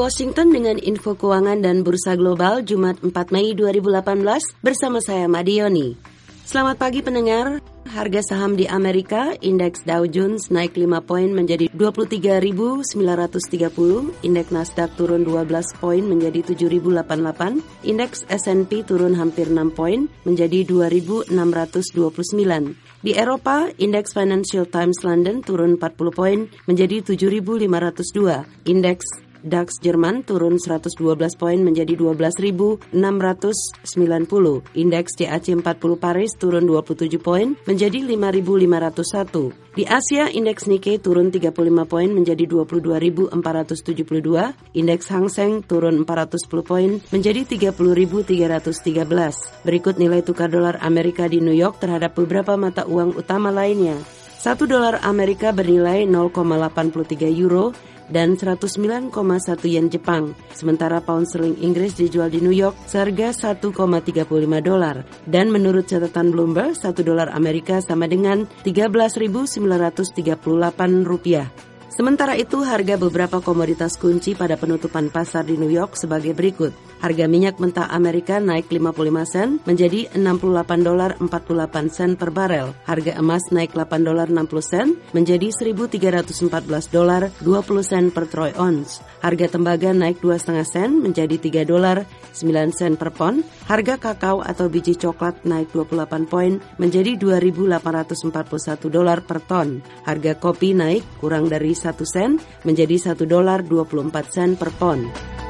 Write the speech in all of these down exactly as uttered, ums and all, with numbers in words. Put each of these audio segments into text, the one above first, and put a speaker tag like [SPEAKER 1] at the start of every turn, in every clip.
[SPEAKER 1] Washington dengan info keuangan dan bursa global Jumat empat Mei dua ribu delapan belas bersama saya Madioni. Selamat pagi pendengar. Harga saham di Amerika, indeks Dow Jones naik lima poin menjadi dua puluh tiga ribu sembilan ratus tiga puluh, indeks Nasdaq turun dua belas poin menjadi tujuh ribu delapan puluh delapan, indeks S and P turun hampir enam poin menjadi dua ribu enam ratus dua puluh sembilan. Di Eropa, indeks Financial Times London turun empat puluh poin menjadi tujuh ribu lima ratus dua, indeks DAX Jerman turun seratus dua belas poin menjadi dua belas ribu enam ratus sembilan puluh. Indeks C A C empat puluh Paris turun dua puluh tujuh poin menjadi lima ribu lima ratus satu. Di Asia, indeks Nikkei turun tiga puluh lima poin menjadi dua puluh dua ribu empat ratus tujuh puluh dua. Indeks Hang Seng turun empat ratus sepuluh poin menjadi tiga puluh ribu tiga ratus tiga belas. Berikut nilai tukar dolar Amerika di New York terhadap beberapa mata uang utama lainnya. Satu dolar Amerika bernilai nol koma delapan tiga euro dan seratus sembilan koma satu yen Jepang. Sementara pound sterling Inggris dijual di New York seharga satu koma tiga lima dolar. Dan menurut catatan Bloomberg, satu dolar Amerika sama dengan tiga belas ribu sembilan ratus tiga puluh delapan rupiah. Sementara itu, harga beberapa komoditas kunci pada penutupan pasar di New York sebagai berikut. Harga minyak mentah Amerika naik lima puluh lima sen menjadi enam puluh delapan dolar empat puluh delapan sen per barel. Harga emas naik delapan dolar enam puluh sen menjadi seribu tiga ratus empat belas dolar dua puluh sen per troy ounce. Harga tembaga naik dua koma lima sen menjadi tiga dolar sembilan sen per pon. Harga kakao atau biji coklat naik dua puluh delapan poin menjadi dua ribu delapan ratus empat puluh satu dolar per ton. Harga kopi naik kurang dari satu sen menjadi satu dolar dua puluh empat sen per pon.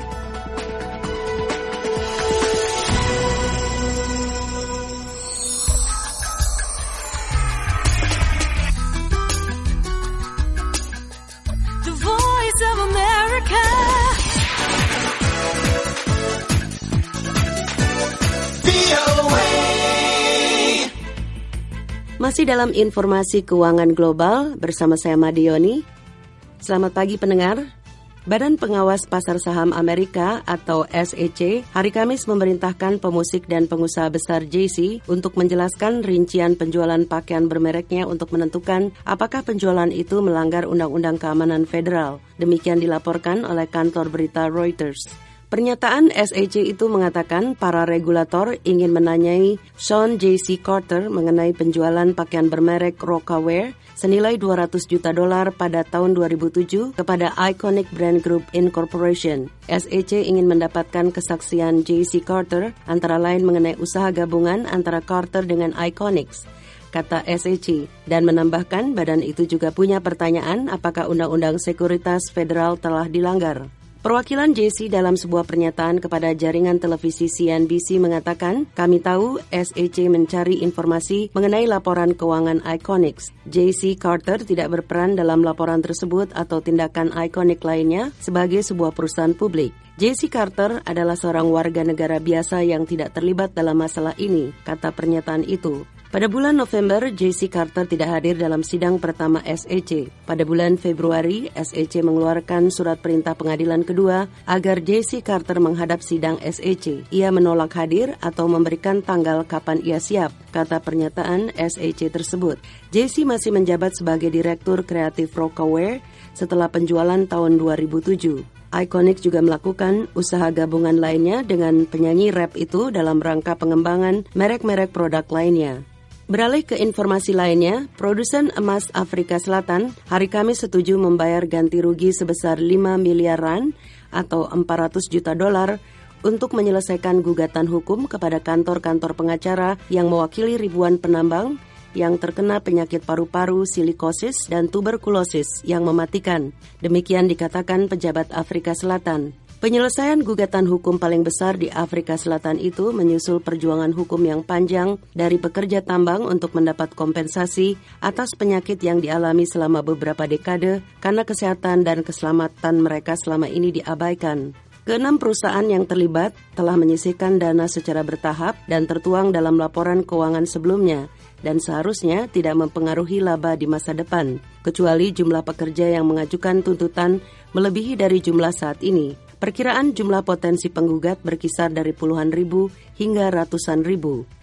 [SPEAKER 1] Masih dalam informasi keuangan global bersama saya Madioni. Selamat pagi pendengar. Badan Pengawas Pasar Saham Amerika atau S E C hari Kamis memerintahkan pemusik dan pengusaha besar J C untuk menjelaskan rincian penjualan pakaian bermereknya untuk menentukan apakah penjualan itu melanggar Undang-Undang Keamanan Federal. Demikian dilaporkan oleh kantor berita Reuters. Pernyataan S E C itu mengatakan para regulator ingin menanyai Sean J C Carter mengenai penjualan pakaian bermerek Rocawear senilai dua ratus juta dolar pada tahun dua ribu tujuh kepada Iconic Brand Group Incorporation. S E C ingin mendapatkan kesaksian J C Carter antara lain mengenai usaha gabungan antara Carter dengan Iconic, kata S E C, dan menambahkan badan itu juga punya pertanyaan apakah Undang-Undang Sekuritas Federal telah dilanggar. Perwakilan J C dalam sebuah pernyataan kepada jaringan televisi C N B C mengatakan, kami tahu S E C mencari informasi mengenai laporan keuangan Iconic. J C Carter tidak berperan dalam laporan tersebut atau tindakan Iconic lainnya sebagai sebuah perusahaan publik. J C Carter adalah seorang warga negara biasa yang tidak terlibat dalam masalah ini, kata pernyataan itu. Pada bulan November, J C Carter tidak hadir dalam sidang pertama S E C. Pada bulan Februari, S E C mengeluarkan surat perintah pengadilan kedua agar J C Carter menghadap sidang S E C. Ia menolak hadir atau memberikan tanggal kapan ia siap, kata pernyataan S E C tersebut. J C masih menjabat sebagai Direktur Kreatif Rocawear setelah penjualan tahun dua ribu tujuh. Iconic juga melakukan usaha gabungan lainnya dengan penyanyi rap itu dalam rangka pengembangan merek-merek produk lainnya. Beralih ke informasi lainnya, produsen emas Afrika Selatan hari Kamis setuju membayar ganti rugi sebesar lima miliar rand atau empat ratus juta dolar untuk menyelesaikan gugatan hukum kepada kantor-kantor pengacara yang mewakili ribuan penambang yang terkena penyakit paru-paru, silikosis, dan tuberkulosis yang mematikan. Demikian dikatakan pejabat Afrika Selatan. Penyelesaian gugatan hukum paling besar di Afrika Selatan itu menyusul perjuangan hukum yang panjang dari pekerja tambang untuk mendapat kompensasi atas penyakit yang dialami selama beberapa dekade karena kesehatan dan keselamatan mereka selama ini diabaikan. Keenam perusahaan yang terlibat telah menyisihkan dana secara bertahap dan tertuang dalam laporan keuangan sebelumnya dan seharusnya tidak mempengaruhi laba di masa depan, kecuali jumlah pekerja yang mengajukan tuntutan melebihi dari jumlah saat ini. Perkiraan jumlah potensi penggugat berkisar dari puluhan ribu hingga ratusan ribu.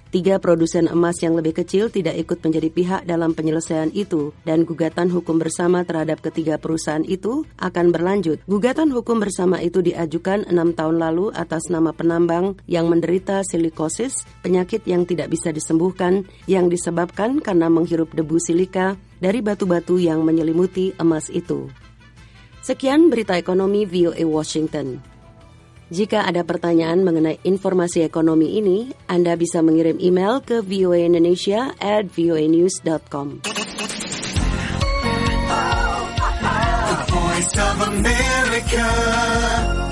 [SPEAKER 1] Tiga produsen emas yang lebih kecil tidak ikut menjadi pihak dalam penyelesaian itu, dan gugatan hukum bersama terhadap ketiga perusahaan itu akan berlanjut. Gugatan hukum bersama itu diajukan enam tahun lalu atas nama penambang yang menderita silikosis, penyakit yang tidak bisa disembuhkan yang disebabkan karena menghirup debu silika dari batu-batu yang menyelimuti emas itu. Sekian berita ekonomi V O A Washington. Jika ada pertanyaan mengenai informasi ekonomi ini, Anda bisa mengirim email ke v o a indonesia at v o a news dot com.
[SPEAKER 2] The Voice of America.